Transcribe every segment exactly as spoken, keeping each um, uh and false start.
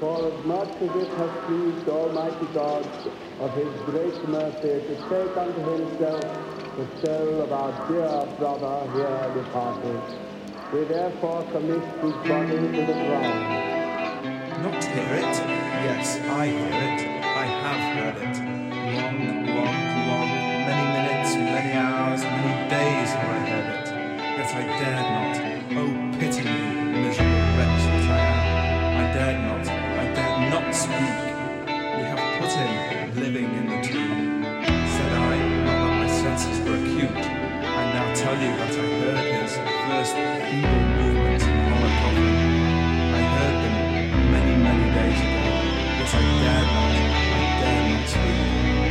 For as much as it has pleased Almighty God of his great mercy to take unto himself the soul of our dear brother here departed, we therefore commit his body to the ground. Not hear it? Yes, I hear it. I have heard it. Long, long, long, many minutes, many hours, many days have I heard it. Yet I dared not. Oh, pity me, miserable wretch that I am. I dared not. I dared not speak. We have put him living in the tomb. Said I, not that my senses were acute. I now tell you that I heard his first feeble movements in the hollow coffin. I heard them many, many days ago. Yet I dared not. I dared not speak.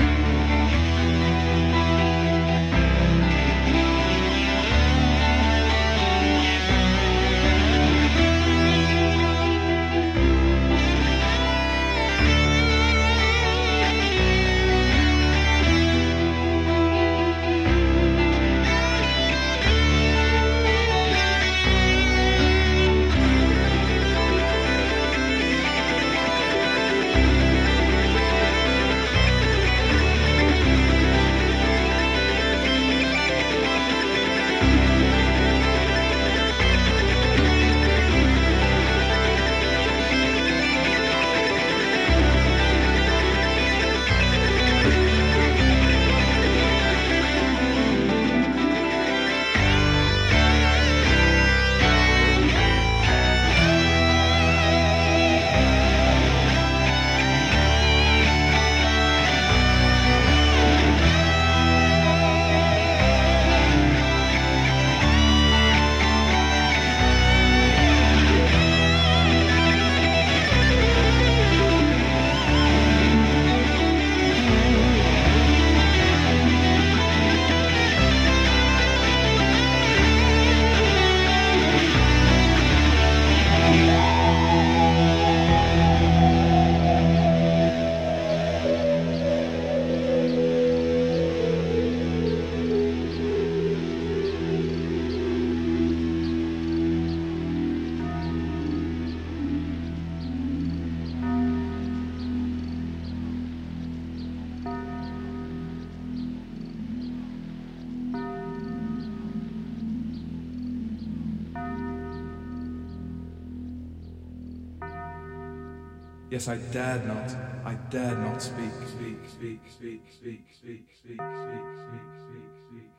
Yes, I dared not, I dared not speak, speak, speak, speak, speak, speak, speak, speak, speak, speak, speak.